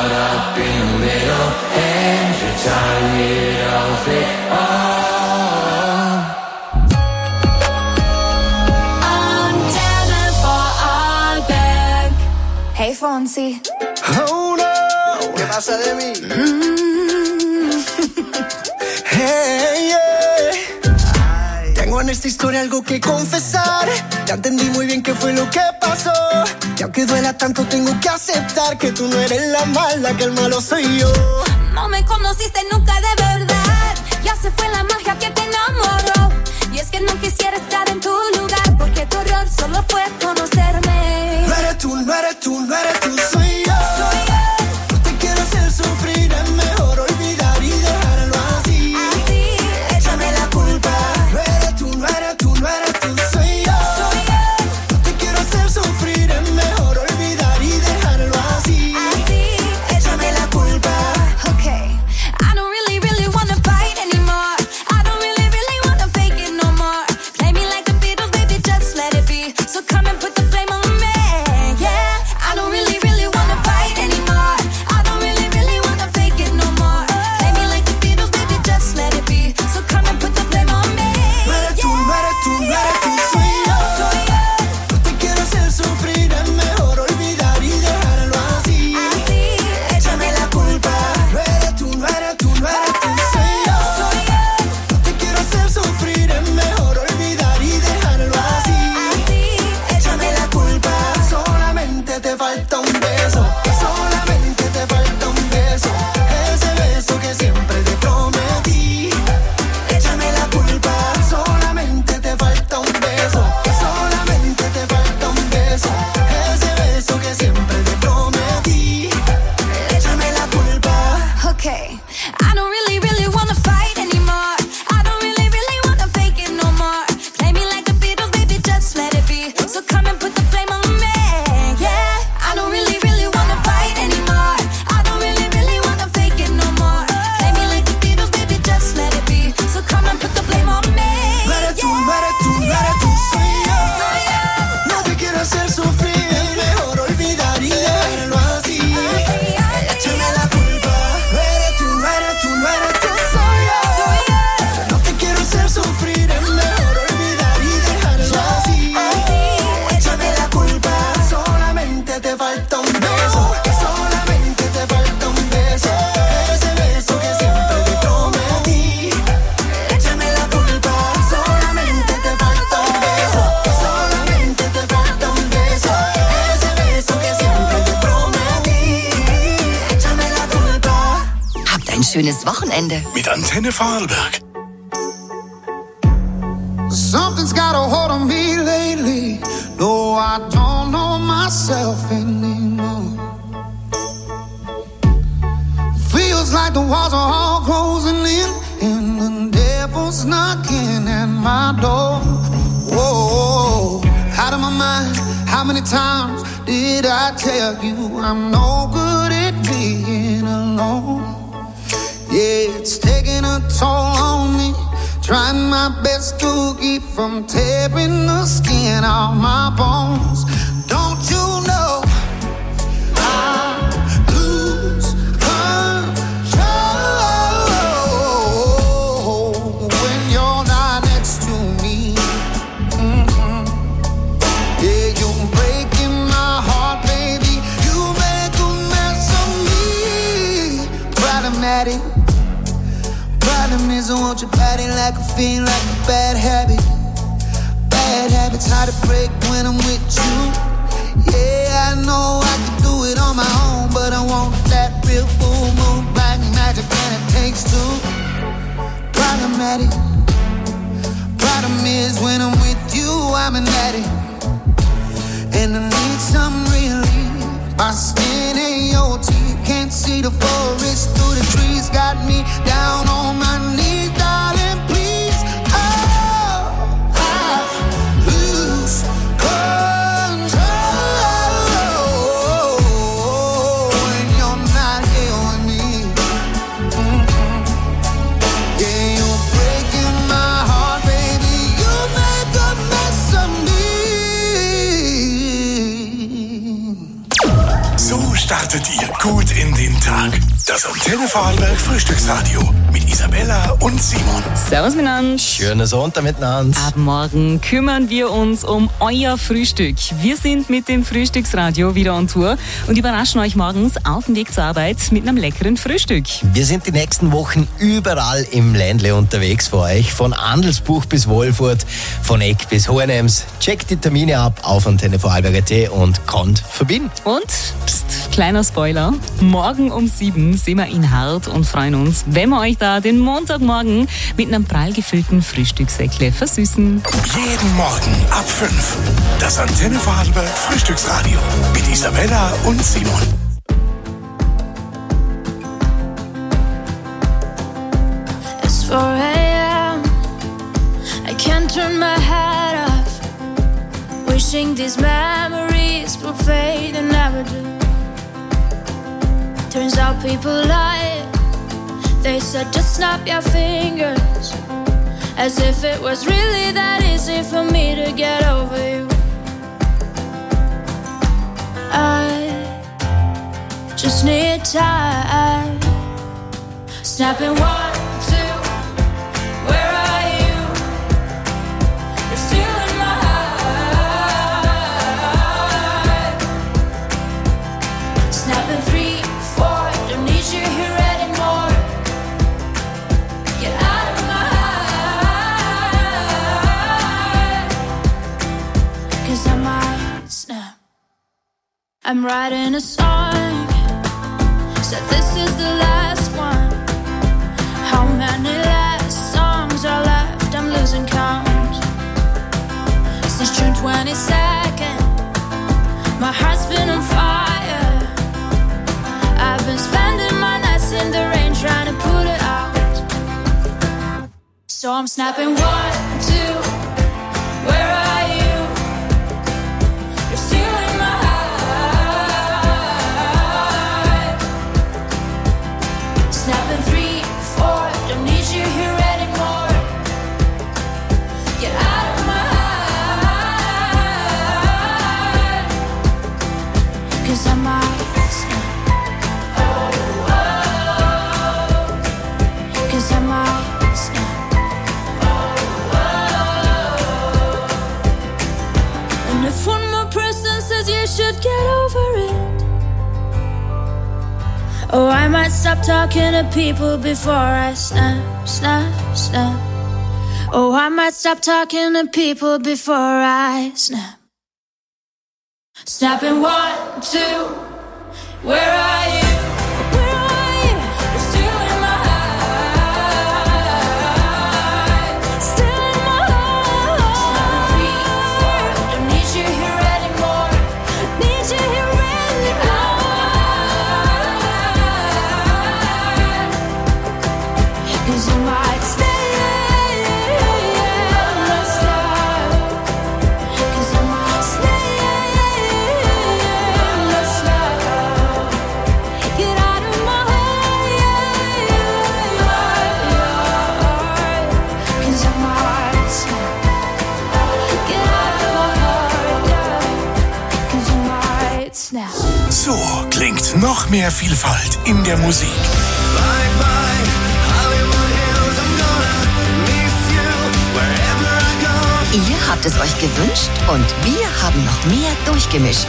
caught up in the middle and you're tired of it all. I'm down for all back. Hey Fonsi. Oh no, ¿qué pasa de mí? Hey, yeah. Tengo en esta historia algo que confesar. Ya entendí muy bien qué fue lo que pasó. Y aunque duela tanto tengo que aceptar que tú no eres la mala, que el malo soy yo. No me conociste nunca de verdad. Ya se fue la magia que te enamoró. Y es que no quisiera estar en tu lugar, porque tu error solo fue conocerme. No eres tú, no eres tú, no eres tú, soy yo. Soy yo. No te quiero hacer sufrir, es mejor olvidar y dejarlo así. Así, Échame la culpa. No eres tú, no eres tú, no eres tú, soy yo. soy yo. No te quiero hacer sufrir, es mejor olvidar y dejarlo así. Así, Échame la culpa. okay. I don't really, really wanna fight anymore. I don't really, really wanna fake it no more. Play me like the Beatles, baby, just let it be. So come and put the blame on me, yeah. I don't really, really wanna fight anymore. I don't really, really wanna fake it no more. Play me like the Beatles, baby, just let it be. So come and put the blame on me, No eres tú, no eres tú, no eres tú, soy yo. soy yo. No te quiero hacer sufrir, es mejor olvidar y dejarlo así. Así, Échame la culpa. No eres tú, no eres tú, no eres tú, soy yo. soy yo. No te quiero hacer sufrir, es mejor olvidar y dejarlo así. Así, Échame la culpa. Solamente te falta un beso. Solamente te falta un beso. Ese beso que siempre te prometí. Échame la culpa. Solamente te falta un beso. Solamente te falta un beso. Ese beso que siempre te prometí. Échame la culpa. okay. I don't really, really wanna fight anymore. I don't really, really wanna fake it no more. Play me like the Beatles, baby, just let it be. So come and put the blame on me, yeah. I don't really, really wanna fight anymore. I don't really, really wanna fake it no more. Play me like the Beatles, baby, just let it be. So come and put the blame on me, No eres tú, no eres tú, no eres tú, soy yo. No te quiero hacer sufrir, es mejor olvidar y dejarlo así. Échame la culpa. No eres tú, no eres tú, no eres tú, soy yo. No te quiero hacer sufrir, es mejor olvidar y dejarlo así. Échame la culpa. Solamente te falta un beso. Solamente te falta un beso. Ese beso que siempre te prometí. Échame la culpa. Solamente te falta un beso. Solamente te falta un beso. Ese beso que siempre te prometí. Échame la culpa. Habt ein schönes Wochenende. Mit Antenne Vorarlberg. Something's got a hold on me lately. No, I don't know myself anymore. Feels like the walls are all closing in, and the devil's knocking at my door. Whoa, out of my mind. How many times did I tell you I'm no good at being alone? Yeah, it's taking a toll on me. Trying my best to keep from tearing the skin off my bones. Don't you know I lose control when you're not next to me? Mm-hmm. Yeah, you're breaking my heart, baby. You make a mess of me. Problematic. Problem is I want your body like a fiend, like a bad habit. Bad habits hard to break when I'm with you. Yeah, I know I can do it on my own, but I want that real full moon black magic and it takes two. Problematic. Problem is when I'm with you, I'm an addict. And I need some relief. My skin ain't your teeth. Can't see the forest through the trees. Got me down on my knees, darling, please. Oh, I lose control when you're not here with me. Mm-hmm. Yeah, you're breaking my heart, baby. You make a mess of me. So startet Ihr gut in den Tag. Das Antenne Vorarlberg Frühstücksradio mit Isabella und Simon. Servus miteinander. Schönen Sonntag miteinander. Ab morgen kümmern wir uns um euer Frühstück. Wir sind mit dem Frühstücksradio wieder on Tour und überraschen euch morgens auf dem Weg zur Arbeit mit einem leckeren Frühstück. Wir sind die nächsten Wochen überall im Ländle unterwegs für euch. Von Andelsbuch bis Wolfurt, von Eck bis Hohenems. Checkt die Termine ab auf antennevorarlberg.at und konnt verbinden. Und, kleiner Spoiler, morgen um 7 sind wir in Hart und freuen uns, wenn wir euch da den Montagmorgen mit einem prall gefüllten Frühstückssäckle versüßen. Jeden Morgen ab 5. Das Antenne Vorarlberg Frühstücksradio mit Isabella und Simon. It's 4 a.m. I can't turn my head off. Wishing these memories will fade and never do. Turns out people lie. They said just snap your fingers, as if it was really that easy for me to get over you. I just need time. Snapping 1, 2, where are you? You're still in my heart. Snapping 3, 4, don't need you here anymore. Get out of my heart, 'cause I might snap. I'm writing a song, said this is the last one. How many last songs are left? I'm losing count. Since June 22nd, my heart's been on fire. I've been spending my nights in the rain trying to put it out. So I'm snapping 1, 2, where are you? You're still in my heart. Snapping 3, 4, don't need you here anymore. Get out of my heart, 'cause I might snap. Oh, 'cause I might snap. And if one more person says you should get over it, oh, I might stop talking to people before I snap, snap, snap. Oh, I might stop talking to people before I snap. Snapping 1, 2, where are you? Where are you? You're still in my heart. Still in my heart. Snapping 3, 4, don't need you here anymore. Need you here anymore. 'Cause you might stay, let's stop. 'Cause you might stay, let's stop. Get out of my heart, 'cause I might snap. Get out of my heart, 'cause I might snap. So klingt noch mehr Vielfalt in der Musik. Ihr habt es euch gewünscht und wir haben noch mehr durchgemischt.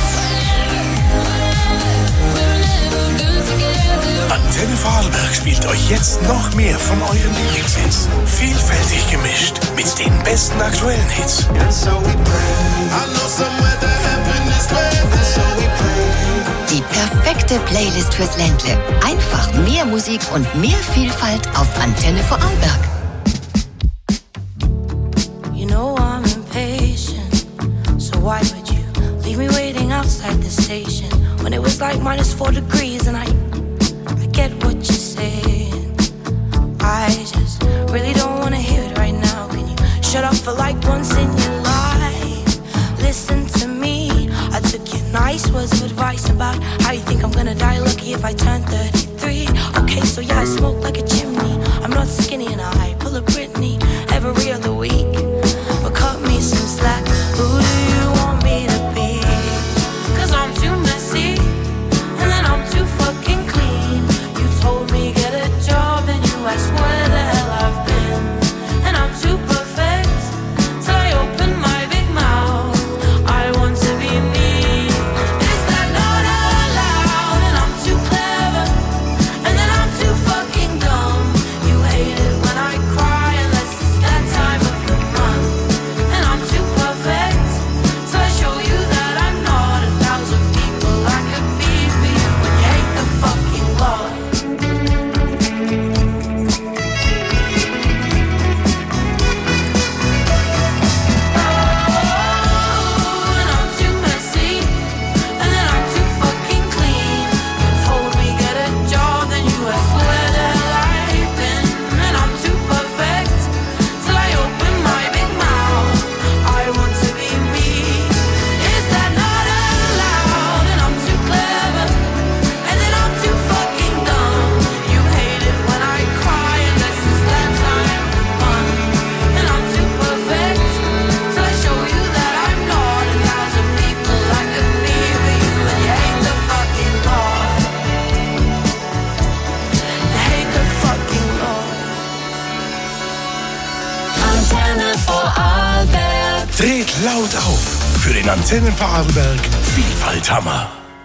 Antenne Vorarlberg spielt euch jetzt noch mehr von euren Lieblingshits. Vielfältig gemischt mit den besten aktuellen Hits. Die perfekte Playlist fürs Ländle. Einfach mehr Musik und mehr Vielfalt auf Antenne Vorarlberg. You know I'm impatient, so why would you leave me waiting outside the station when it was like -4 degrees and I get what you're saying. I just really don't wanna hear it right now. Can you shut up for like once in your life? Listen to me, I took your nice words of advice about how you think I'm gonna die lucky if I turn 33. Okay, so yeah, I smoke like a chimney. I'm not skinny and I pull a Britney every other week. But cut me some slack, who do you want me to be? 'Cause I'm too messy, and then I'm too Dreht laut auf für den Antenne Vorarlberg Vielfalthammer.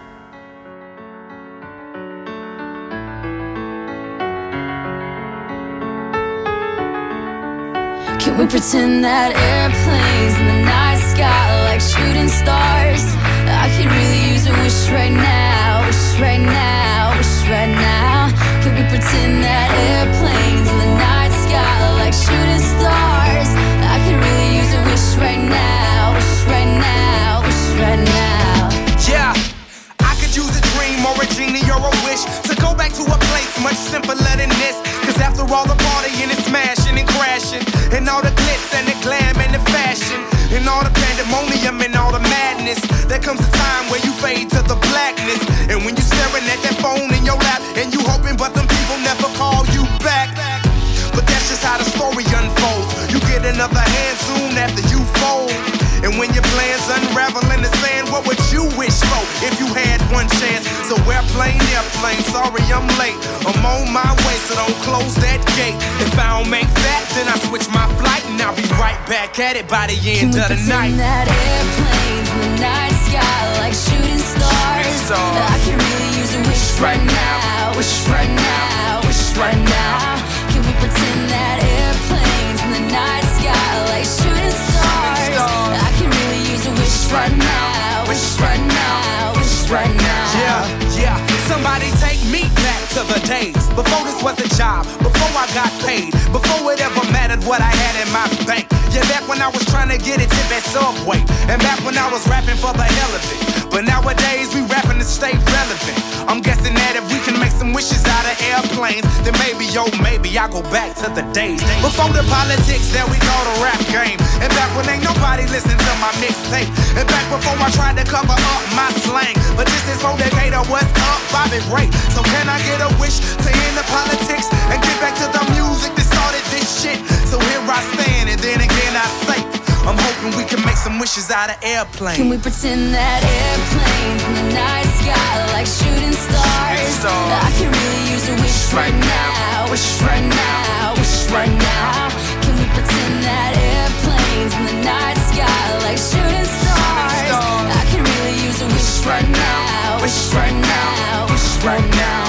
Can we pretend that airplanes in the night sky like shooting stars? I could really use a wish right now, wish right now, wish right now. Can we pretend that airplanes in the night sky like shooting stars? I could really use a wish right now, wish right now, wish right now. Yeah, I could use a dream or a genie or a wish to go back to a place much simpler than this. Cause after all the partying and smashing and crashing, and all the glitz and the glam and the fashion, and all the pandemonium and all the madness, there comes a time where you fade to the blackness. And when you're staring at that phone in your lap, and you hoping but them people never call you back. But that's just how the story unfolds. You get another hand soon after you fold. And when your plans unravel in the sand, what would you wish for if you had one chance? So airplane, sorry I'm late. I'm on my way, so don't close that gate. If I don't make that, then I switch my flight, and I'll be right back at it by the end of the night. Can we pretend that airplanes in the night sky like shooting stars? I can really use a wish right now, wish right now, wish right now. Can we pretend that airplanes in the night sky like shooting stars? I can really use a wish right now, wish right now, wish right now. Yeah, somebody take me back to the days before this was a job, before I got paid, before it ever mattered what I had in my bank. Yeah, back when I was trying to get a tip at Subway, and back when I was rapping for the hell of it. But nowadays we rapping to stay relevant. I'm guessing that if we can make some wishes out of airplanes, then maybe, oh maybe I'll go back to the days before the politics that we call the rap game. And back when ain't nobody listened to my mixtape. And back before I tried to cover up my slang. But this is for Decatur, what's up, Bobby Ray? So can I get a wish to end the politics and get back to the music that started this shit? So here I stand, and then again I say, I'm hoping we can make some wishes out of airplanes. Can we pretend that airplanes in the night sky like shooting stars? I can really use a wish right now, wish right now, wish right now. Can we pretend that airplanes in the night sky like shooting stars? I can really use a wish right now, wish right now, wish right now.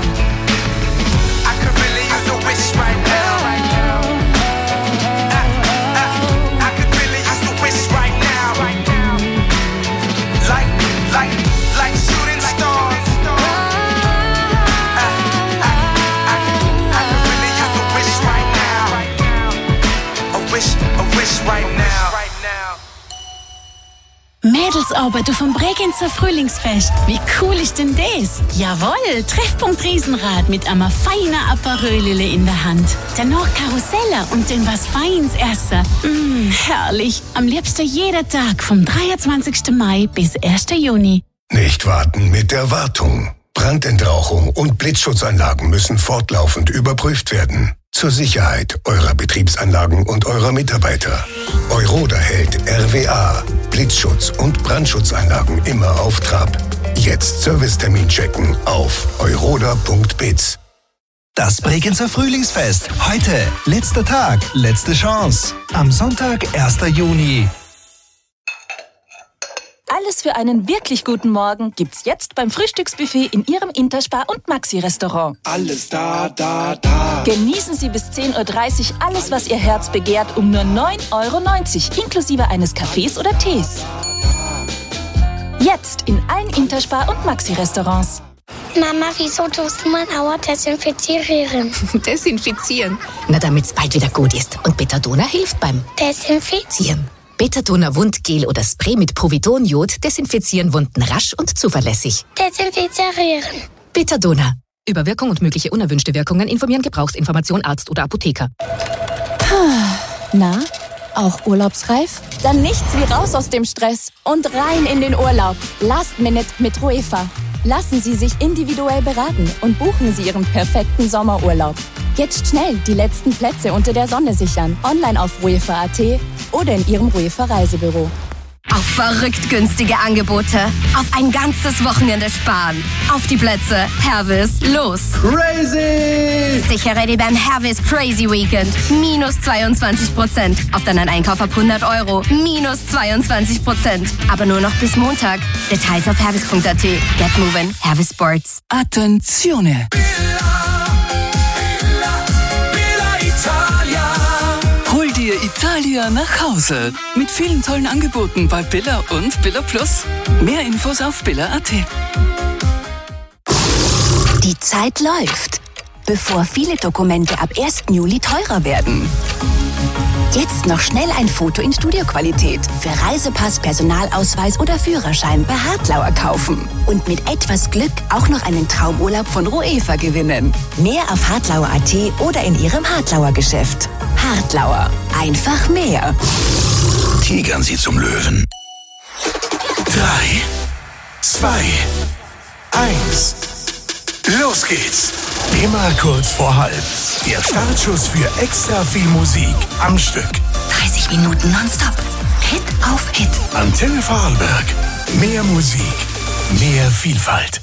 I could really use a wish right now. Like shooting stars. I could really use a wish right now. A wish right now. Mädelsarbeit auf dem Bregenzer Frühlingsfest. Wie cool ist denn das? Jawohl, Treffpunkt Riesenrad mit einer feinen Aperölele in der Hand. Danach Karusselle und dann was Feins essen. Herrlich. Am liebsten jeden Tag vom 23. Mai bis 1. Juni. Nicht warten mit der Wartung. Brandentrauchung und Blitzschutzanlagen müssen fortlaufend überprüft werden. Zur Sicherheit eurer Betriebsanlagen und eurer Mitarbeiter. Euroda hält RWA, Blitzschutz und Brandschutzanlagen immer auf Trab. Jetzt Servicetermin checken auf euroda.biz. Das Bregenzer Frühlingsfest. Heute letzter Tag, letzte Chance. Am Sonntag, 1. Juni. Alles für einen wirklich guten Morgen gibt's jetzt beim Frühstücksbuffet in Ihrem Interspar und Maxi-Restaurant. Alles da. Genießen Sie bis 10.30 Uhr alles, was Ihr Herz begehrt, um nur 9,90 € inklusive eines Kaffees oder Tees. Jetzt in allen Interspar und Maxi-Restaurants. Mama, wieso tust du mein Auer desinfizieren? Desinfizieren? Na, damit's bald wieder gut ist. Und Betadona hilft beim Desinfizieren. Betadona Wundgel oder Spray mit Povidonjod desinfizieren Wunden rasch und zuverlässig. Desinfizieren. Betadona. Über Wirkung und mögliche unerwünschte Wirkungen informieren Gebrauchsinformation Arzt oder Apotheker. Na, auch urlaubsreif? Dann nichts wie raus aus dem Stress und rein in den Urlaub. Last Minute mit Ruefa. Lassen Sie sich individuell beraten und buchen Sie Ihren perfekten Sommerurlaub. Jetzt schnell die letzten Plätze unter der Sonne sichern. Online auf ruefa.at oder in Ihrem Ruefa Reisebüro. auf verrückt günstige Angebote, auf ein ganzes Wochenende sparen. Auf die Plätze, Hervis, los! Crazy! Sichere dir beim Hervis Crazy Weekend. Minus 22%. Auf deinen Einkauf ab 100 €. Minus 22%. Aber nur noch bis Montag. Details auf hervis.at. Get moving. Hervis Sports. Attenzione! Hol dir Italia nach Hause. Mit vielen tollen Angeboten bei Billa und Billa Plus. Mehr Infos auf billa.at. Die Zeit läuft, bevor viele Dokumente ab 1. Juli teurer werden. Jetzt noch schnell ein Foto in Studioqualität für Reisepass, Personalausweis oder Führerschein bei Hartlauer kaufen. Und mit etwas Glück auch noch einen Traumurlaub von Roefa gewinnen. Mehr auf hartlauer.at oder in Ihrem Hartlauer Geschäft. Hartlauer. Einfach mehr. Tigern Sie zum Löwen. 3, 2, 1. Los geht's. Immer kurz vor halb. Der Startschuss für extra viel Musik am Stück. 30 Minuten nonstop. Hit auf Hit. Antenne Vorarlberg. Mehr Musik, mehr Vielfalt.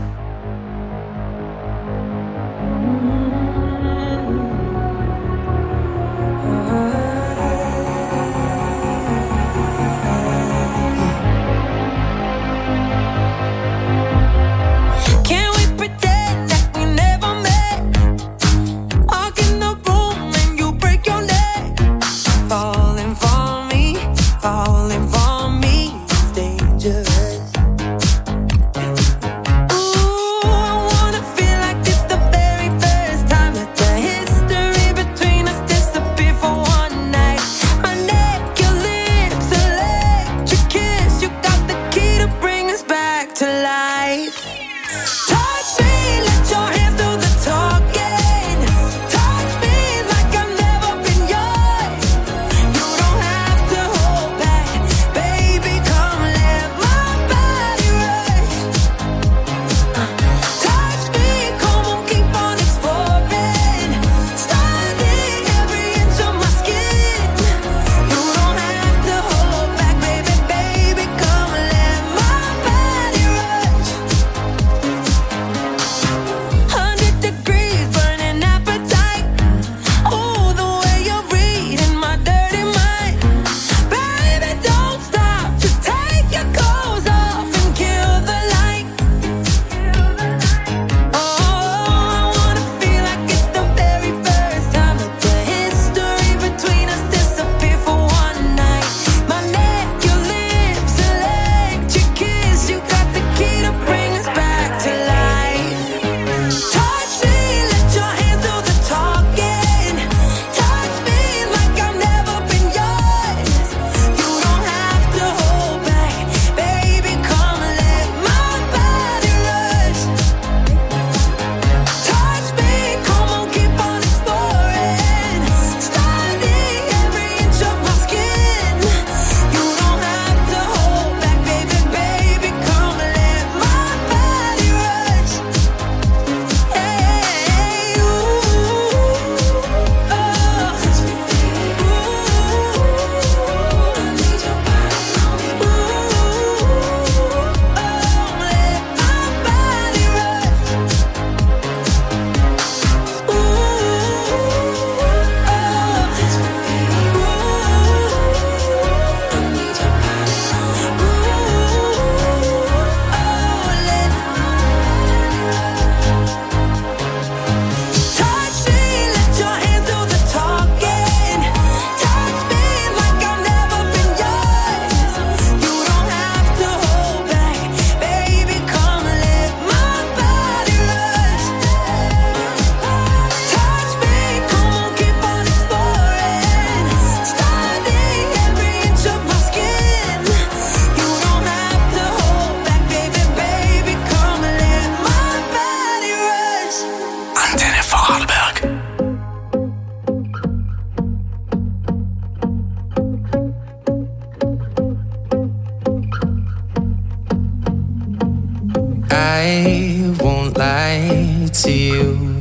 to you.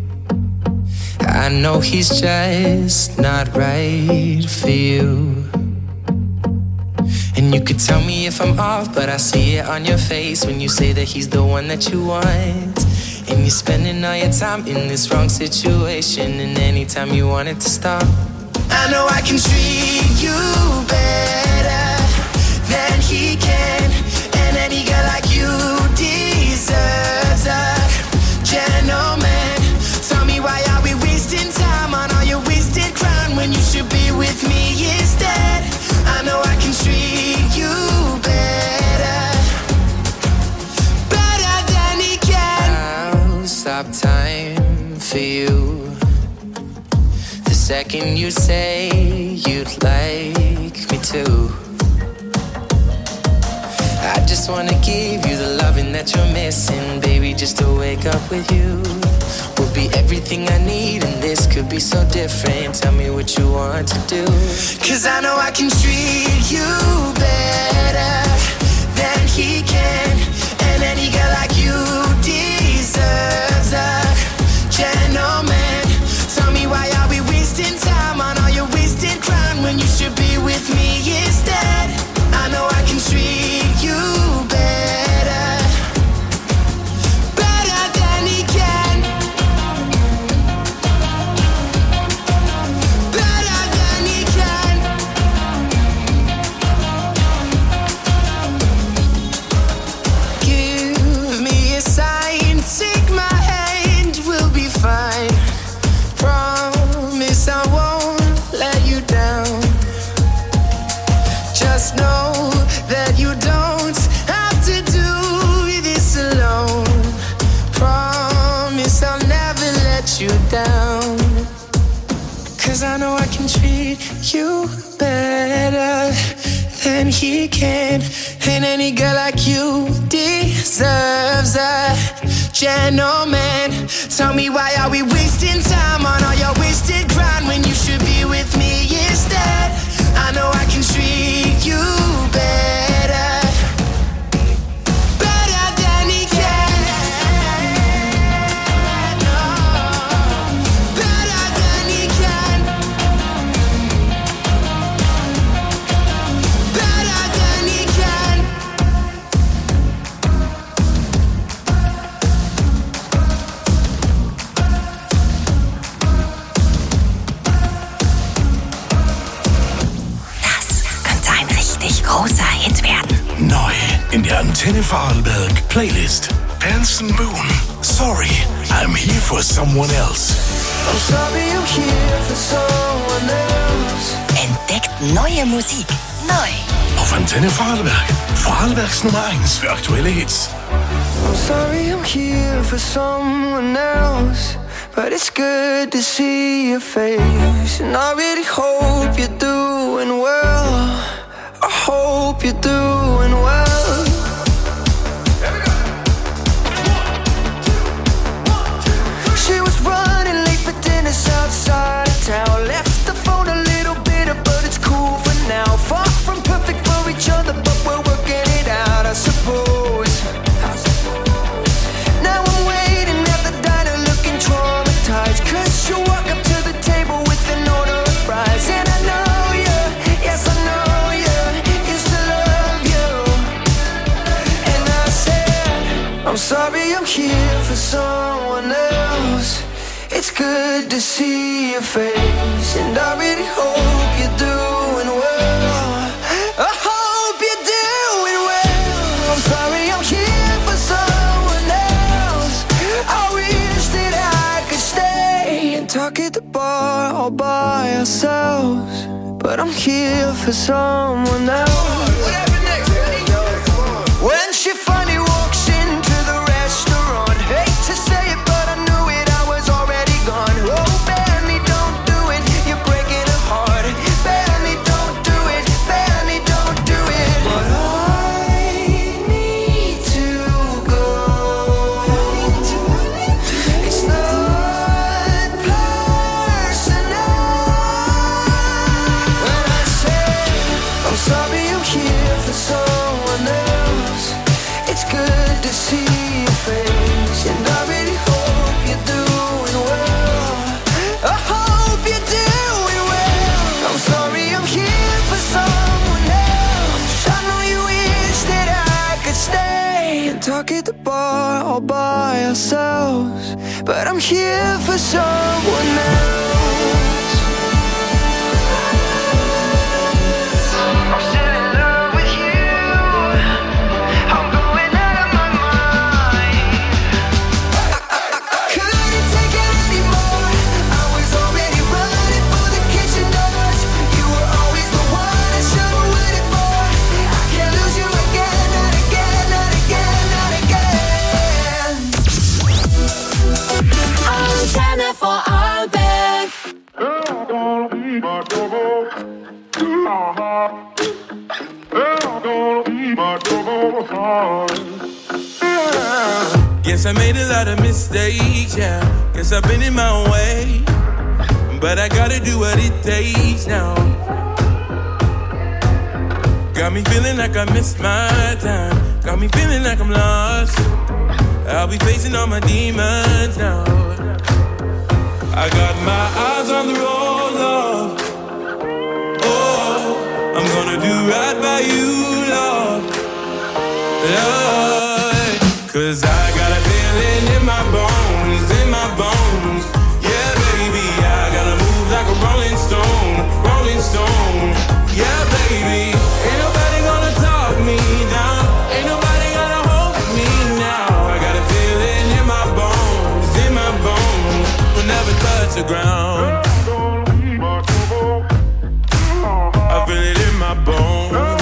I know he's just not right for you. And And you could tell me if I'm off, but I see it on your face when you say that he's the one that you want. And you're spending all your time in this wrong situation, and anytime you want it to stop, I know I can treat you better than he can. And any girl like you deserves a gentleman. Tell me, why are we wasting time on all your wasted crown when you should be with me instead? I know I can treat you better, better than he can. I'll stop time for you the second you say you'd like me to. I just wanna give you the loving that you're missing, baby. Just to wake up with you will be everything I need, and this could be so different. Tell me what you want to do, 'cause I know I can treat you better than he can. And any girl like you deserves a gentleman. Tell me, why are we wasting time on all your wasted crown when you should be with me instead? I know I can treat you better, better than he can, better than he can. Give me a sign, take my hand, we'll be fine. Promise I won't let you down. Just know that you don't have to do this alone. Promise I'll never let you down, 'cause I know I can treat you better than he can. And any girl like you deserves a gentleman. Tell me, why are we wasting time on all your wasted grind when you should be with me instead? I know I can treat you better, better than he can. No, better than he can, better than he can. Großer Hit werden. Neu in der Antenne Vorarlberg Playlist. Anson Moon. Sorry, I'm here for someone else. I'm sorry I'm here for someone else. Entdeckt neue Musik. Neu. Auf Antenne Vorarlberg. Vorarlbergs Nummer 1 für aktuelle Hits. I'm sorry I'm here for someone else, but it's good to see your face. And I really hope you're doing well. I hope you're doing well. She was running late for dinner outside of town. Left the phone a little bitter, but it's cool for now. Far from perfect for each other, but we're working it out, I suppose. Now I'm waiting at the diner looking traumatized, 'cause you walk up to the table with an order of fries. And I know you, yes I know you, used to love you. And I said, I'm sorry I'm here for someone else. It's good to see your face, and I really hope you're doing well. I hope you're doing well. I'm sorry I'm here for someone else. I wish that I could stay and talk at the bar all by ourselves, but I'm here for someone else. When she finally walks into the restaurant, hate to say it, but I knew it, I was already gone. Oh, Benny, don't do it, you're breaking her heart. Benny, don't do it, Benny, don't do it. But I need to go. It's not personal. When I say I'm sorry I'm here for but I'm here for someone else. I'm still in love with you. I'm going out of my mind. I couldn't take it anymore. I was already running for the kitchen doors. You were always the one I should have waited for. I can't lose you again, not again, not again, not again. Antenne for Arlberg. Guess I made a lot of mistakes, yeah. Guess I've been in my way, but I gotta do what it takes now. Got me feeling like I missed my time. Got me feeling like I'm lost. I'll be facing all my demons now. I got my eyes on the road, love. Oh, I'm gonna do right by you, love. Love. Cause I got a feeling in my bones, in my bones. Yeah, baby, I gotta move like a rolling stone, rolling stone. Yeah, baby, ain't nobody gonna talk me down. Ain't nobody gonna hold me now. I got a feeling in my bones, in my bones. We'll never touch the ground. I feel it in my bones.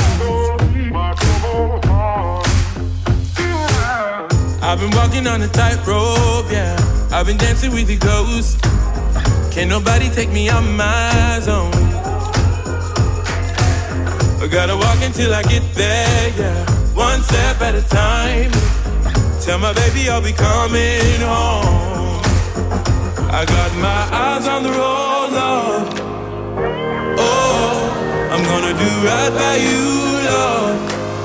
I've been walking on a tightrope, yeah. I've been dancing with the ghosts. Can't nobody take me out my zone. I gotta walk until I get there, yeah. One step at a time. Tell my baby I'll be coming home. I got my eyes on the road, love. Oh, I'm gonna do right by you, love.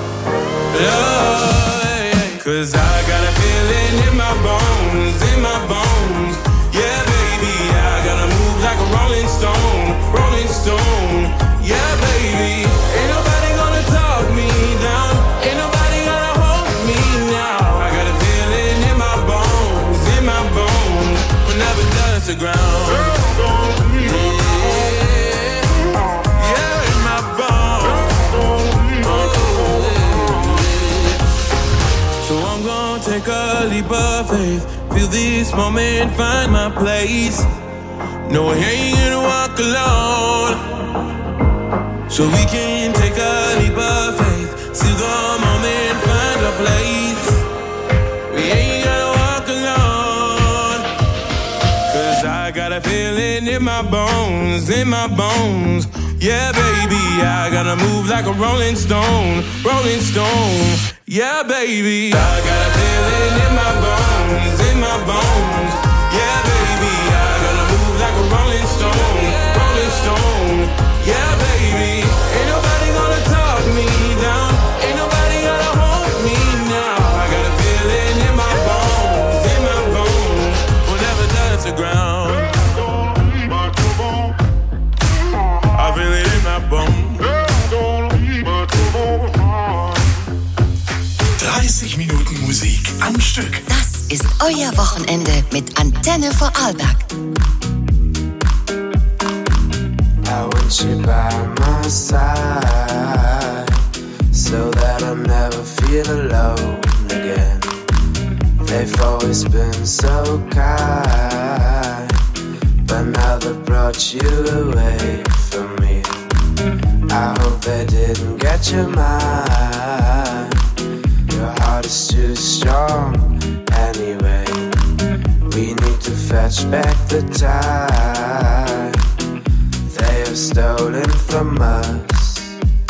Love. Cause I got a feeling in my bones, in my bones. Yeah, baby, I gotta move like a rolling stone, rolling stone. Yeah, baby, ain't nobody gonna talk me down. Ain't nobody gonna hold me now. I got a feeling in my bones, in my bones. We'll never touch the ground. Yeah, in my bones. So I'm gonna take a leap of faith. Feel this moment, find my place. No, I ain't gonna walk alone. So we can take a leap of faith. See the moment, find a place. We ain't gonna walk alone. Cause I got a feeling in my bones, in my bones. Yeah, baby, I gotta move like a rolling stone, rolling stone. Yeah, baby, I got a feeling in my bones, in my bones. Yeah, baby, I gotta move like a rolling stone, rolling stone. Yeah, baby, ain't nobody gonna talk me down. Ain't nobody gonna hold me now. I got a feeling in my bones, in my bones. We'll never touch the ground. I feel it in my bones. 30 Minuten Musik am Stück. Das ist euer Wochenende mit Antenne vor Arlberg. I want you by my side, so that I'll never feel alone again. They've always been so kind, but now they brought you away from me. I hope they didn't get your mind. Your heart is too strong anyway. We need to fetch back the time they have stolen from us.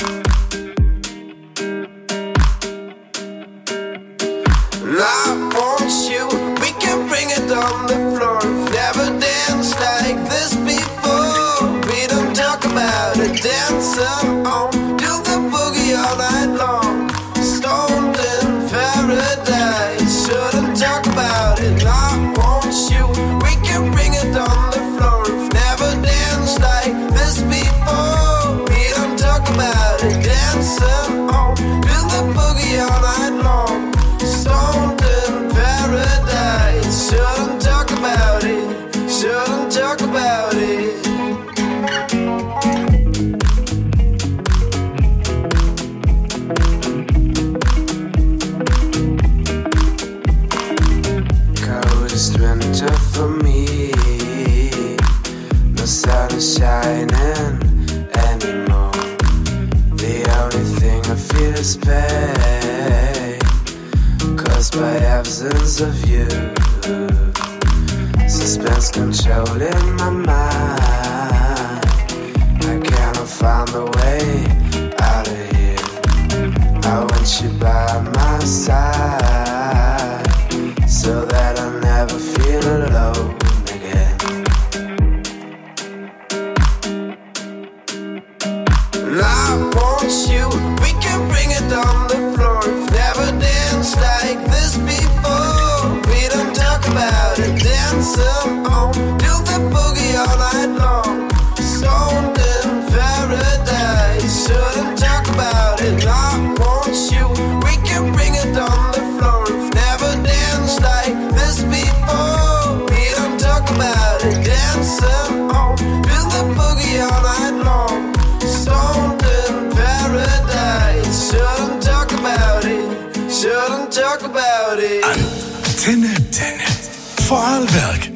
And I want you, we can bring it on the floor. We've never danced like this before. We don't talk about it, dance on, do the boogie all night long. Stoned in paradise, shouldn't talk about it. I want you, we can bring it on the floor. We've never danced like this before. We don't talk isn't shining anymore. The only thing I feel is pain, caused by absence of you. Suspense controlling my mind. I cannot find a way out of here. I want you by my side, so that I never feel alone again. And I want you, we can bring it on the floor. We've never danced like this before. We don't talk about it, dance on, do the boogie all night long. Stoned in paradise, shouldn't talk about it. I want you, we can bring it on the floor. We've never danced like this before. We don't talk about it, dancing on, do the boogie all night long. Stoned in paradise, shouldn't talk about it, shouldn't talk about it. Antenne Vorarlberg.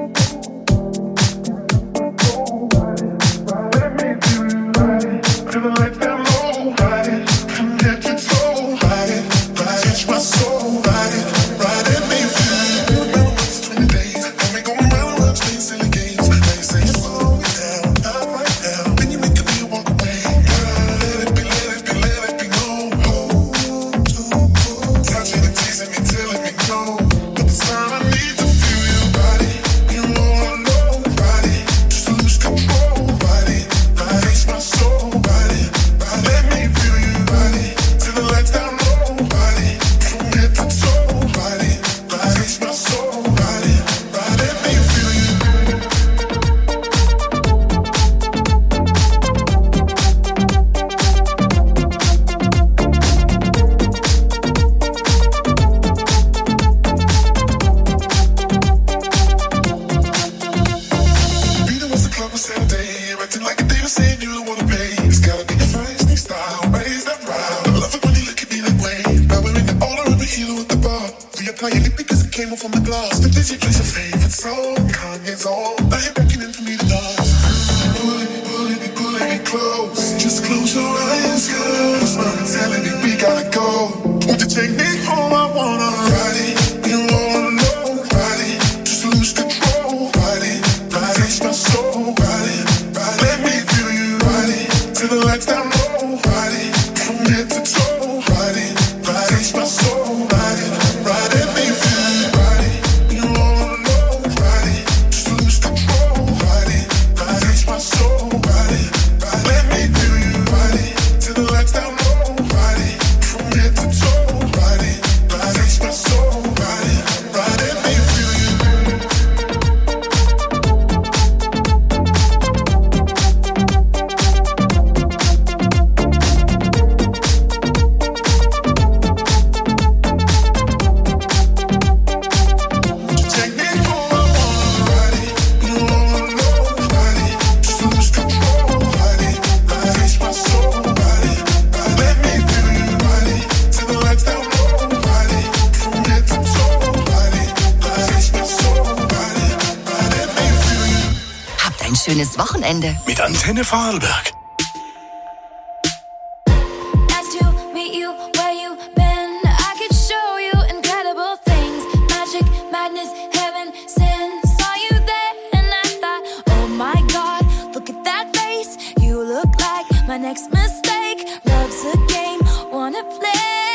Schönes Wochenende mit Antenne Vorarlberg. Nice to meet you where you been. I could show you incredible things. Magic, madness, heaven, sin. Saw you there and I thought, oh my God, look at that face. You look like my next mistake. Love's a game, wanna play.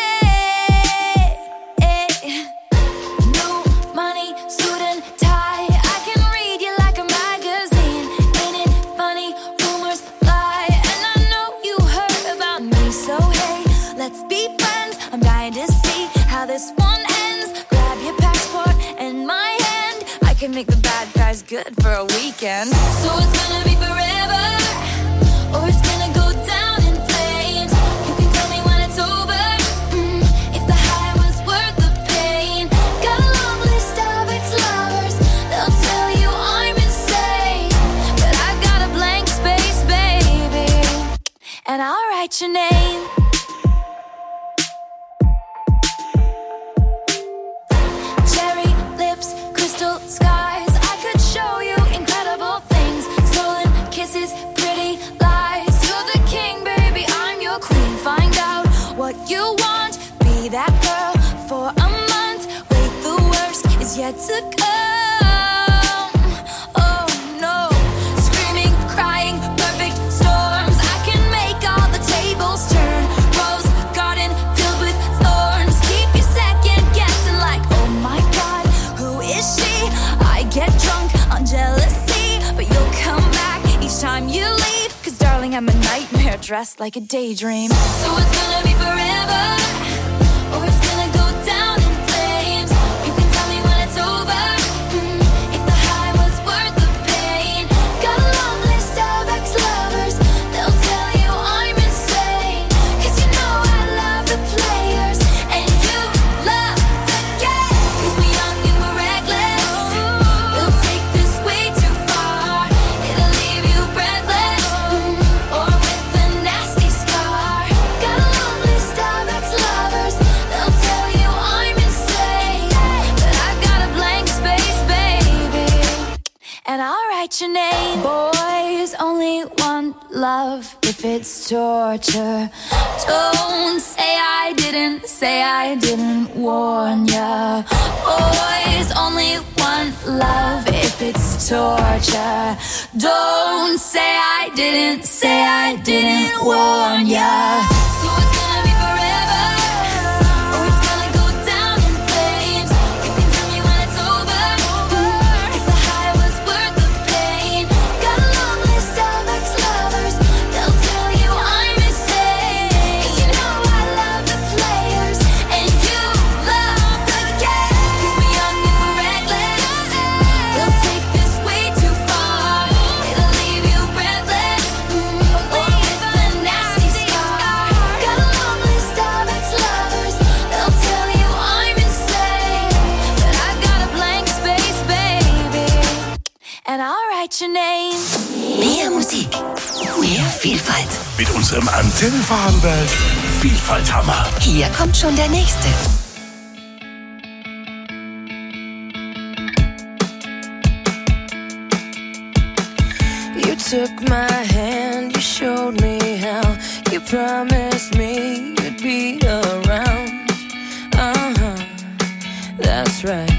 New money, suit and tie. I can read you like a magazine. Ain't it funny? Rumors fly, and I know you heard about me. So hey, let's be friends. I'm dying to see how this one ends. Grab your passport and my hand. I can make the bad guys good for a weekend. So it's gonna be forever, or it's gonna go down in flames. You can tell me when it's over, if the high was worth the pain. Got a long list of ex-lovers, they'll tell you I'm insane, but I got a blank space, baby, and I'll write your name. Cherry lips, crystal skies, I could show you incredible things. Stolen kisses on jealousy, but you'll come back each time you leave. Cause darling, I'm a nightmare dressed like a daydream. So it's gonna be forever, or it's gonna go down in flames. You can tell me when it's over, if the high was worth the pain. Got a long list of ex-lovers, they'll tell you I'm insane. Cause you know I love the players, and you love the game. Cause we're young and we're reckless, we'll take this way too far. It'll leave you breathless, or with a nasty scar. Got a long list of ex-lovers, they'll tell you I'm insane. But I've got a blank space, baby, and I'll write your name. Boys only want love if it's torture. Don't say I didn't warn ya. Boys only want love if it's torture. Don't say I didn't warn ya. So it's gonna be forever, or it's gonna go down in flames. You can tell me when it's over, if the high was worth the pain. Got a long list of ex-lovers, they'll tell you I'm insane. Cause you know I love the players, and you love the game. Cause we're young and we're reckless, they'll take this way too far. It'll leave you breathless, or with a nasty scar. Got a long list of ex-lovers, they'll tell you I'm insane. But I've got a blank space, baby, and I'll write your name. Mehr Musik, mehr Vielfalt. Mit unserem Antenne Vorarlberg Vielfalthammer. Hier kommt schon der nächste. You took my hand, you showed me how. You promised me you'd be around. That's right.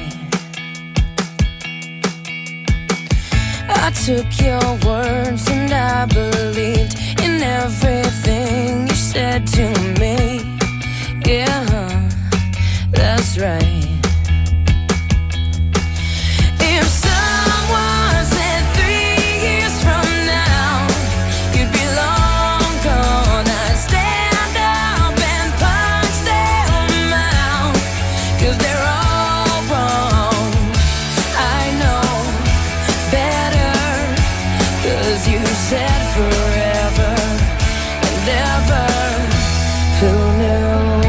I took your words and I believed in everything you said to me. Yeah, that's right. If someone said 3 years from now you'd be long gone, I'd stand up and punch them out. Cause they're all wrong. I know better, cause you said forever and ever. Who knew?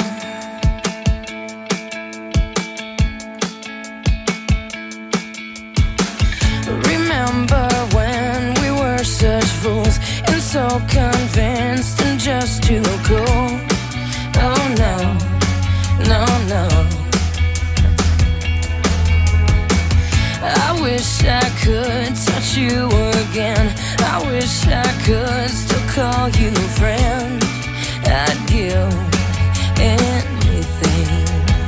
Remember when we were such fools and so convinced and just too cool? Oh no, no, no. I wish I could touch you again. I wish I could still call you friend. I'd give anything.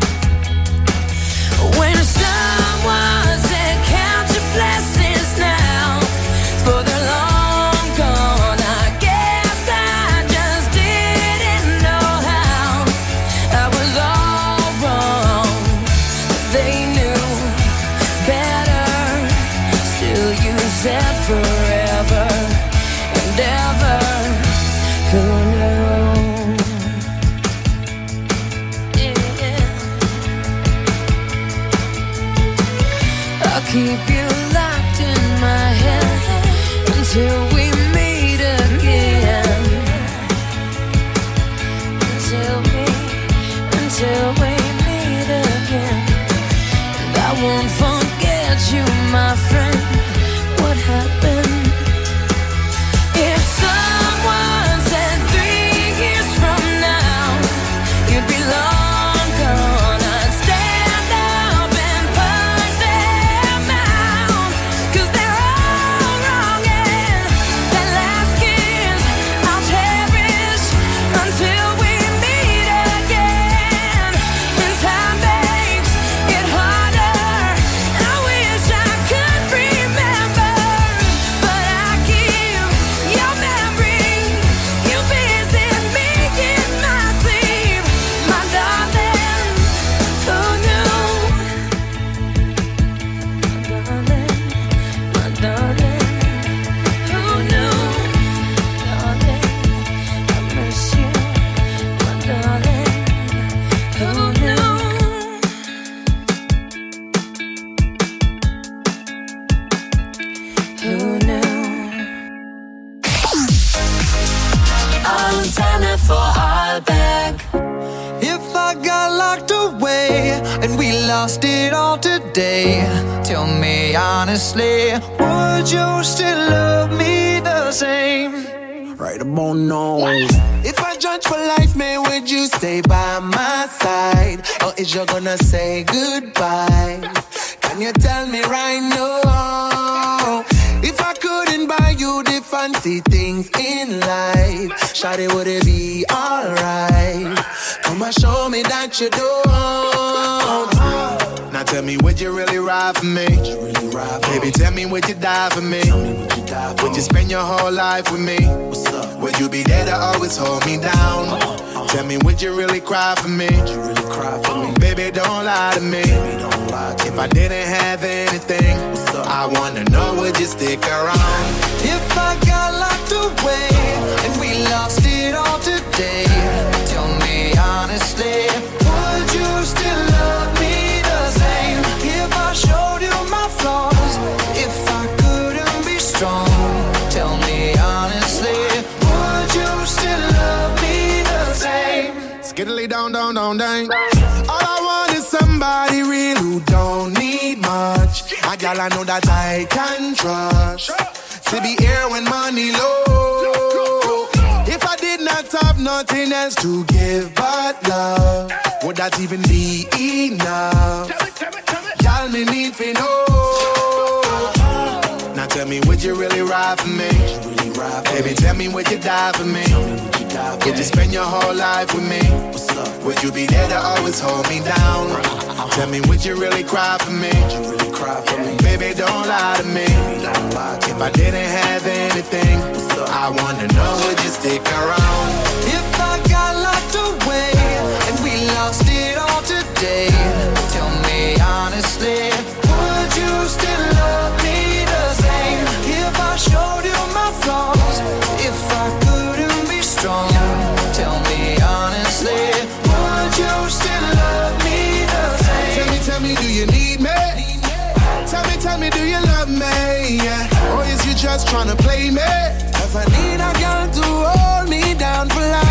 When someone said count your blessings now, for they're long gone, I guess I just didn't know how. I was all wrong, they knew better. Still you said forever and ever. Who knew? I'll keep you locked in my head until we meet again. Until we meet again. And I won't forget you, my friend. What happened? If someone said 3 years from now you'd be long gone, I'd stand up and punch them out. Cause they're all wrong and Who knew? Antenne Vorarlberg. If I got locked away and we lost it all today, tell me honestly, would you still love me the same? Right about now. If I judge for life, man, would you stay by my side? Or is you gonna say goodbye? Can you tell me right now? If I couldn't buy you the fancy things in life, shawty, would it be alright? Come and show me that you don't. Now tell me, would you really ride for me? Baby, tell me, would you die for me? Would you spend your whole life with me? Would you be there to always hold me down? Tell me, would you really cry for me? Baby, don't lie to me. If I didn't have anything, I wanna know, would you stick around? If I got locked away and we lost it all today, tell me honestly, would you still love me the same? If I showed you my flaws, if I couldn't be strong, tell me honestly, would you still love me the same? Skiddly down, down, down, down. All I want is somebody real who don't need much. A gal I know that I can trust, to be here when money low. If I did not have nothing else to give but love, would that even be enough? Y'all me need to know. Now tell me, would you really ride for me? Baby, tell me, would you die for me? Would you spend your whole life with me? Would you be there to always hold me down? Tell me, would you really cry for me? Baby, don't lie to me. If I didn't have anything, I wanna know, would you stick around? If I got locked away and we lost it all today, tell me honestly, would you still love me the same? If I showed you my flaws, if I couldn't be strong, tell me honestly, would you still love me the same? Tell me, do you need me? Tell me, do you love me? Yeah. Or is you just tryna play me? Cause I need a girl to hold me down for life.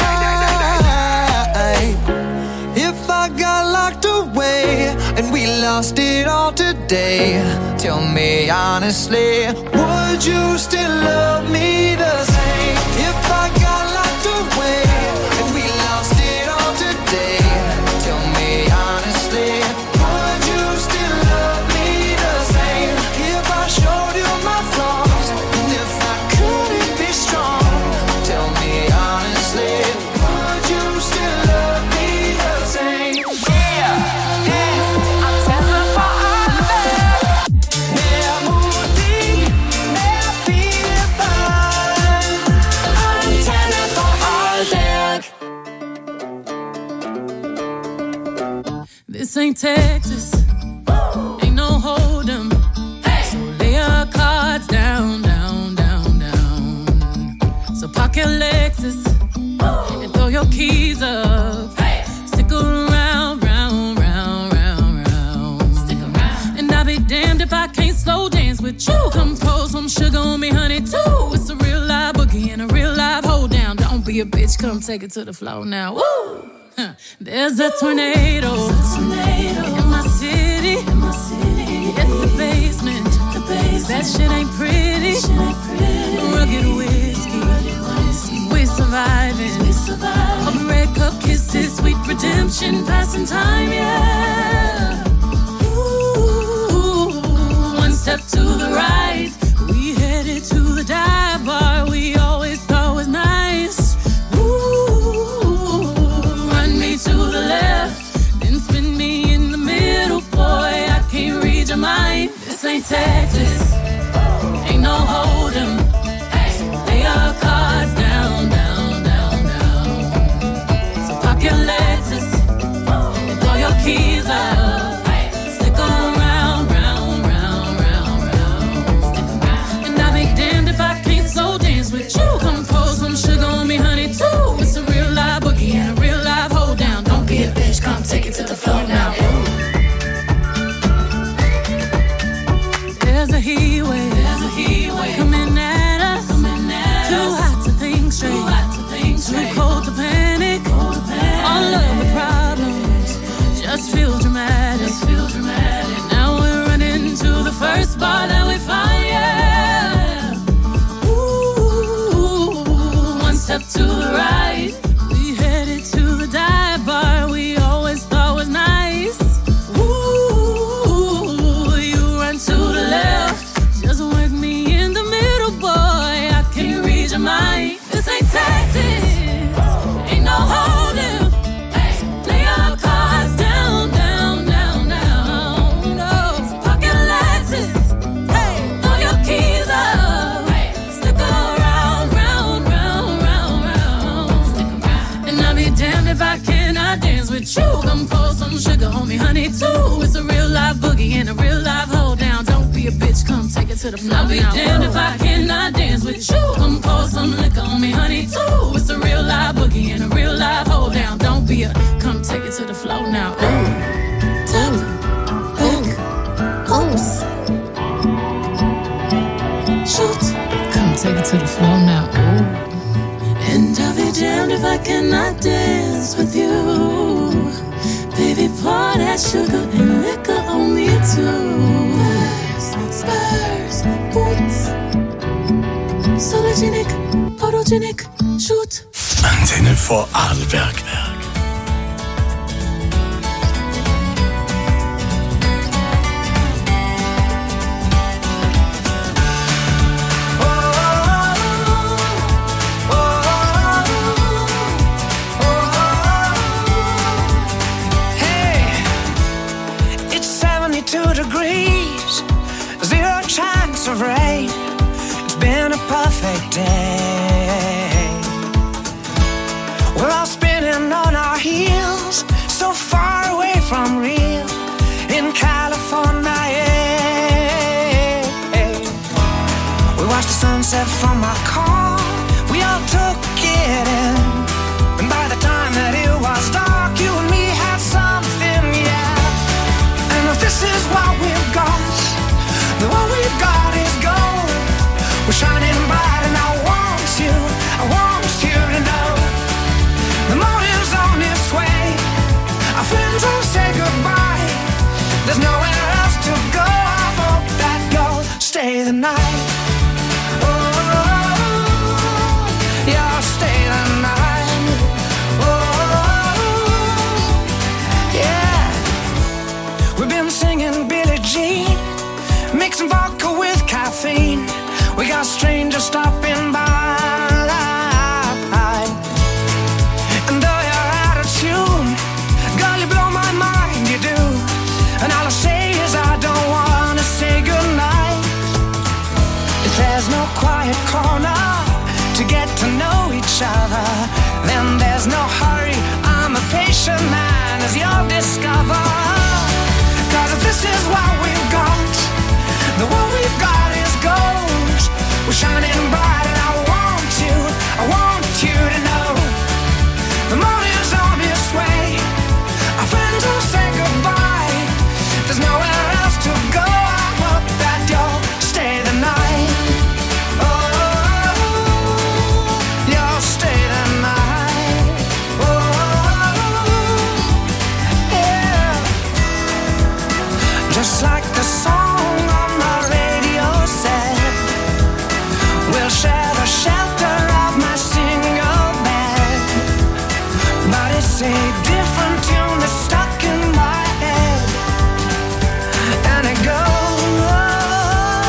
If I got locked away and we lost it all today, tell me honestly, would you still love me the same? If I got locked away and we lost it all today, tell me honestly, would you still love me the same? If I showed you my flaws, and if I couldn't be strong, tell me honestly, would you still love me the same? Yeah, this Antenne Vorarlberg. Mehr Musik, mehr Vielfalt. Antenne Vorarlberg. This ain't Texas, ain't no hold'em. So lay your cards down, down, down, down. So park your Lexus and throw your keys up. Stick around, round, round, round, round. Stick around. And I'll be damned if I can't slow dance with you. Come pour some sugar on me, honey, too. It's a real live boogie and a real live hold down. Don't be a bitch, come take it to the floor now. Woo! There's a tornado in my city. Hit the basement. That shit ain't pretty. Rugged whiskey. We're surviving. Of red cup kisses, sweet redemption, passing time, yeah. Ooh, one step to the right. We headed to the dive bar we always thought was nice. To the left, then spin me in the middle, boy, I can't read your mind. This ain't Texas, ain't no hold'em. Lay your cards down, down, down, down. So park your Lexus and throw your keys up. Stick around, round, round, round, round. And I'll be damned if I can't slow dance with you. Come pour some sugar on me, honey, too. It's a real live boogie and a real live hold down. Don't be a bitch, come take it to the floor now. There's a heat wave Coming at us, too hot to think straight, too cold to panic. All of the problems just feel dramatic. Now we're running to the first bar that we find, yeah. Ooh, one step to the right, we headed to the dive bar we always thought was nice. Ooh, you run to the left, just wake me in the middle, boy. I can't read your mind. This ain't Texas, ain't no holding. Lay our cards down, down, down, down. No, pocket Lexus, throw your keys up. Stick around, round, round, round, round. And I'll be damned if I cannot dance with you. Come pour some sugar on me, honey, too. It's a real live boogie and a real live hold down. Don't be a bitch, come take it to the floor. I'll be damned if I cannot dance with you. Come pour some liquor on me, honey, too. It's a real live boogie and a real live hold down. Don't be a, come take it to the floor now. Ooh, tap, back, pose, shoot. Come take it to the floor now. Ooh. And I'll be damned if I cannot dance with you. Baby, pour that sugar and liquor on me too. Spurs, boots, sologenic, photogenic, shoot. Antenne Vorarlberg. Degrees, 0 chance of rain. It's been a perfect day. We're all spinning on our heels, so far away from real in California. We watched the sunset from our car. We all took it in, and by the time that it was dark, you and me had something, yeah. And if this is what we've got, then what we've got is gold. We're shining bright and I want you to know the morning's on its way. Our friends will say goodbye. There's nowhere else to go. I hope that you'll stay the night. Oh, you'll stay the night. Oh, yeah. We've been singing Billie Jean, mixing vodka with caffeine. We got strangers stopping by. And though you're out of tune, girl, you blow my mind, you do. And all I say is I don't wanna say goodnight. If there's no quiet corner to get to know each other, then there's no hurry. I'm a patient man, as you'll discover. 'Cause if this is what we've got, the what we've got is gold. We're shining bright and I want you to know the morning's on its way. Our friends will say goodbye. There's nowhere else to go. I hope that you'll stay the night. Oh, you'll stay the night. Oh, yeah. Just like the song on the radio said, we'll share the shelter of my single bed. But it's a different tune that's stuck in my head. And it goes,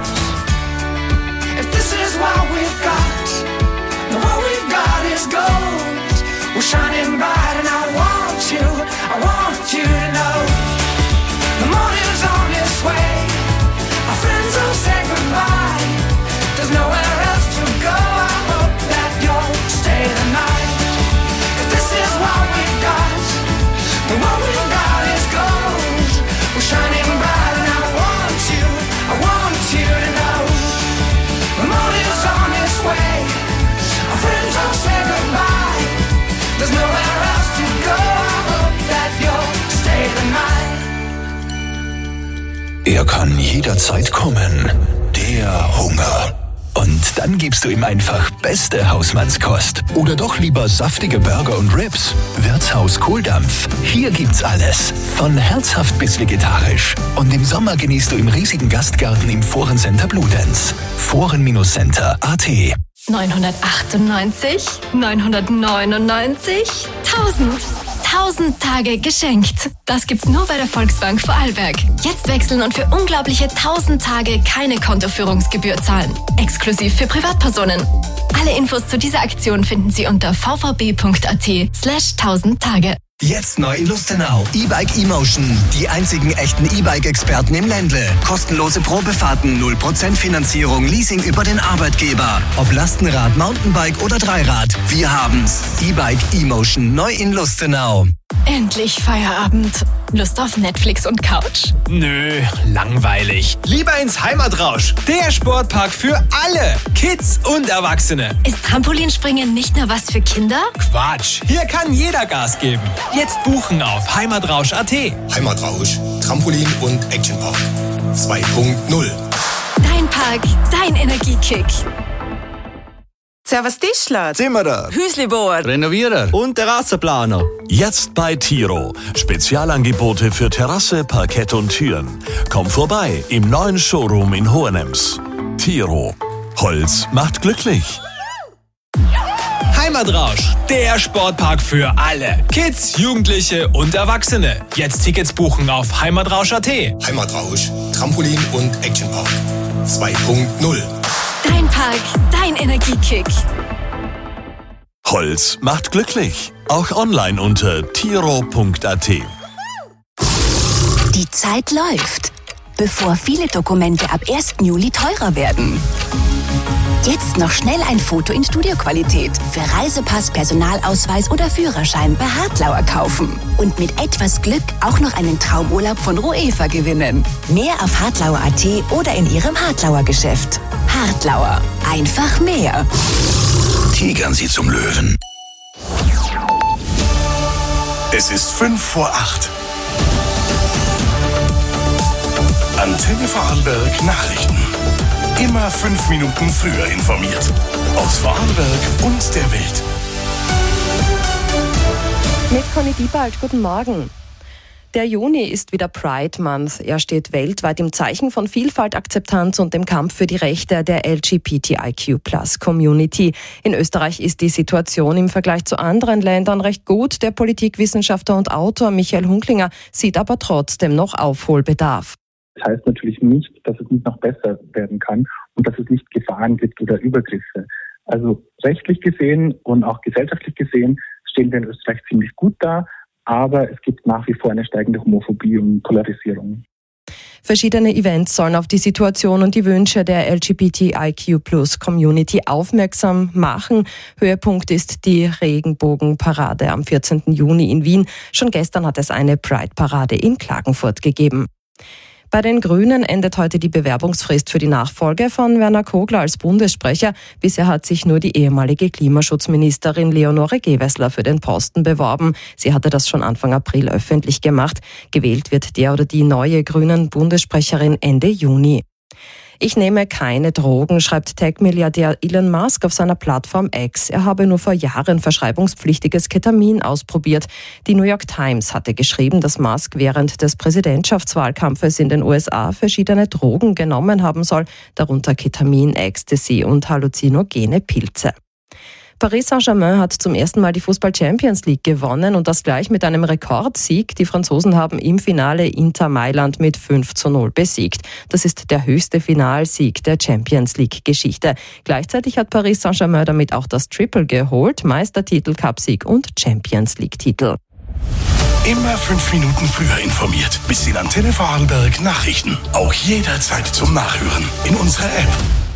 if this is what we've got, then what we've got is gold. We're shining bright and I want you to know the morning's on its way. Our friends will say goodbye. There's nowhere else to go. I hope that you'll stay the night. 'Cause this is what we've got, then what we've got is gold. We're shining bright and I want you to know the morning's on its way. Our friends will say goodbye. There's nowhere else to go. I hope that you'll stay the night. Er kann jederzeit kommen. Der Hunger. Dann gibst du ihm einfach beste Hausmannskost. Oder doch lieber saftige Burger und Ribs? Wirtshaus Kohldampf. Hier gibt's alles. Von herzhaft bis vegetarisch. Und im Sommer genießt du im riesigen Gastgarten im Forencenter Bludenz. Foren-Center.at 998, 999, 1000. 1000 Tage geschenkt. Das gibt's nur bei der Volksbank Vorarlberg. Jetzt wechseln und für unglaubliche 1000 Tage keine Kontoführungsgebühr zahlen. Exklusiv für Privatpersonen. Alle Infos zu dieser Aktion finden Sie unter vvb.at/1000 Tage. Jetzt neu in Lustenau. E-Bike eMotion. Die einzigen echten E-Bike-Experten im Ländle. Kostenlose Probefahrten, 0% Finanzierung, Leasing über den Arbeitgeber. Ob Lastenrad, Mountainbike oder Dreirad. Wir haben's. E-Bike eMotion. Neu in Lustenau. Endlich Feierabend. Lust auf Netflix und Couch? Nö, langweilig. Lieber ins Heimatrausch. Der Sportpark für alle. Kids und Erwachsene. Ist Trampolinspringen nicht nur was für Kinder? Quatsch. Hier kann jeder Gas geben. Jetzt buchen auf heimatrausch.at. Heimatrausch, Trampolin und Actionpark 2.0. Dein Park, dein Energiekick. Servus Tischler, Zimmerer, Hüslibauer, Renovierer und Terrassenplaner. Jetzt bei Tiro. Spezialangebote für Terrasse, Parkett und Türen. Komm vorbei im neuen Showroom in Hohenems. Tiro. Holz macht glücklich. Heimatrausch, der Sportpark für alle. Kids, Jugendliche und Erwachsene. Jetzt Tickets buchen auf heimatrausch.at. Heimatrausch, Trampolin und Actionpark 2.0. Dein Park, dein Energiekick. Holz macht glücklich. Auch online unter tiro.at. Die Zeit läuft, bevor viele Dokumente ab 1. Juli teurer werden. Jetzt noch schnell ein Foto in Studioqualität für Reisepass, Personalausweis oder Führerschein bei Hartlauer kaufen. Und mit etwas Glück auch noch einen Traumurlaub von Roefa gewinnen. Mehr auf hartlauer.at oder in Ihrem Hartlauer Geschäft. Hartlauer. Einfach mehr. Tigern Sie zum Löwen. Es ist 7:55. Antenne Vorarlberg Nachrichten. Immer 5 Minuten früher informiert. Aus Vorarlberg und der Welt. Mit Conny Diebald, guten Morgen. Der Juni ist wieder Pride Month. Er steht weltweit im Zeichen von Vielfalt, Akzeptanz und dem Kampf für die Rechte der LGBTIQ+-Community. In Österreich ist die Situation im Vergleich zu anderen Ländern recht gut. Der Politikwissenschaftler und Autor Michael Hunklinger sieht aber trotzdem noch Aufholbedarf. Das heißt natürlich nicht, dass es nicht noch besser werden kann und dass es nicht Gefahren gibt oder Übergriffe. Also rechtlich gesehen und auch gesellschaftlich gesehen stehen wir in Österreich ziemlich gut da, aber es gibt nach wie vor eine steigende Homophobie und Polarisierung. Verschiedene Events sollen auf die Situation und die Wünsche der LGBTIQ+-Community aufmerksam machen. Höhepunkt ist die Regenbogenparade am 14. Juni in Wien. Schon gestern hat es eine Pride-Parade in Klagenfurt gegeben. Bei den Grünen endet heute die Bewerbungsfrist für die Nachfolge von Werner Kogler als Bundessprecher. Bisher hat sich nur die ehemalige Klimaschutzministerin Leonore Gewessler für den Posten beworben. Sie hatte das schon Anfang April öffentlich gemacht. Gewählt wird der oder die neue Grünen-Bundessprecherin Ende Juni. Ich nehme keine Drogen, schreibt Tech-Milliardär Elon Musk auf seiner Plattform X. Er habe nur vor Jahren verschreibungspflichtiges Ketamin ausprobiert. Die New York Times hatte geschrieben, dass Musk während des Präsidentschaftswahlkampfes in den USA verschiedene Drogen genommen haben soll, darunter Ketamin, Ecstasy und halluzinogene Pilze. Paris Saint-Germain hat zum ersten Mal die Fußball-Champions League gewonnen und das gleich mit einem Rekordsieg. Die Franzosen haben im Finale Inter Mailand mit 5:0 besiegt. Das ist der höchste Finalsieg der Champions League-Geschichte. Gleichzeitig hat Paris Saint-Germain damit auch das Triple geholt, Meistertitel, Cupsieg und Champions League-Titel. Immer 5 Minuten früher informiert. Bis in Antenne Vorarlberg Nachrichten. Auch jederzeit zum Nachhören in unserer App.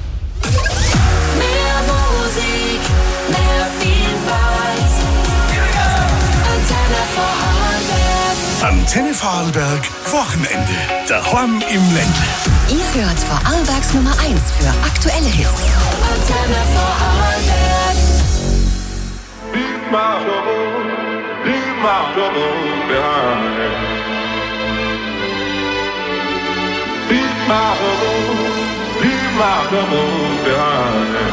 Antenne Vorarlberg Wochenende. Daheim im Ländle. Ihr hört Vorarlbergs Nummer 1 für aktuelle Hits. Antenne Vorarlberg. Leave my troubles behind. Leave my troubles, leave my troubles behind.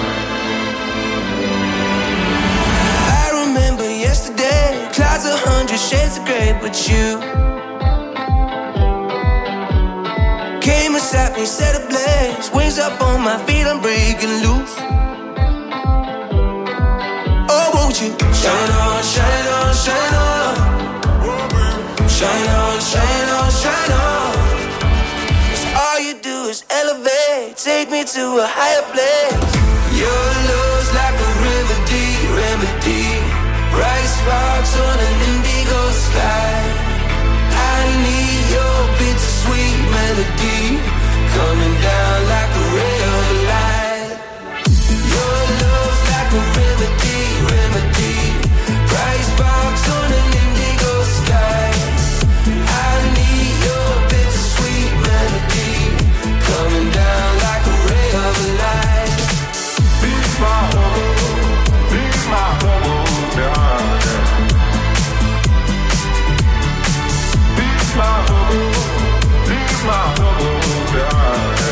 I remember yesterday, clouds 100 shades of grey, but you came and sat me, set ablaze, wings up on my feet, I'm breaking loose. Oh, won't you shine on, shine on, shine on, shine on, shine on, shine on. 'Cause all you do is elevate, take me to a higher place. Your love's like a remedy, remedy. Bright sparks on an indigo sky. I need your bittersweet melody coming down like a ray of light. Your love's like a remedy, remedy. Bright sparks on an indigo sky. I need your bittersweet melody coming down like a ray of light. Be my trouble behind. Leave my trouble behind.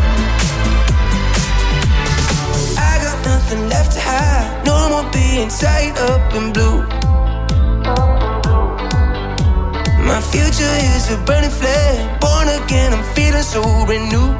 I got nothing left to hide, no more being tied up in blue. My future is a burning flame, born again, I'm feeling so renewed.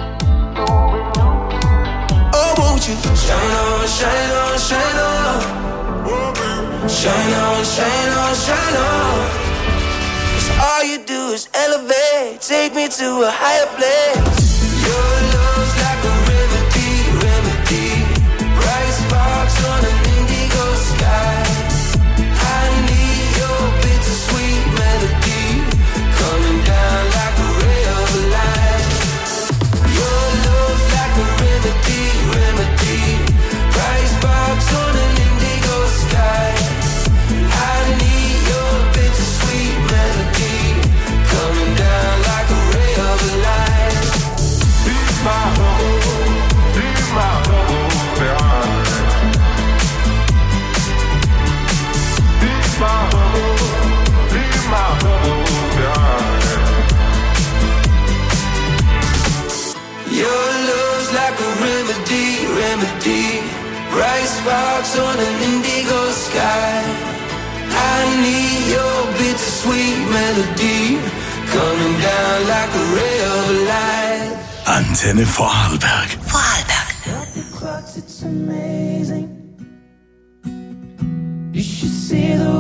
Oh, won't you shine on, shine on, shine on, shine on, shine on, shine on. 'Cause all you do is elevate, take me to a higher place. Your love's like a remedy, remedy. Bright sparks on an indigo sky. I need your bittersweet melody coming down like a ray of light. Your love's like a remedy, remedy. Bright sparks on an indigo sky. I need your bittersweet melody coming down like a ray of light. Leave my trouble behind. Leave my trouble behind. Your love's like a remedy, remedy. Bright sparks on an indigo sky. I need your bittersweet melody coming down like a ray of light. Antenne Vorarlberg. Vorarlberg. It's amazing. You should see the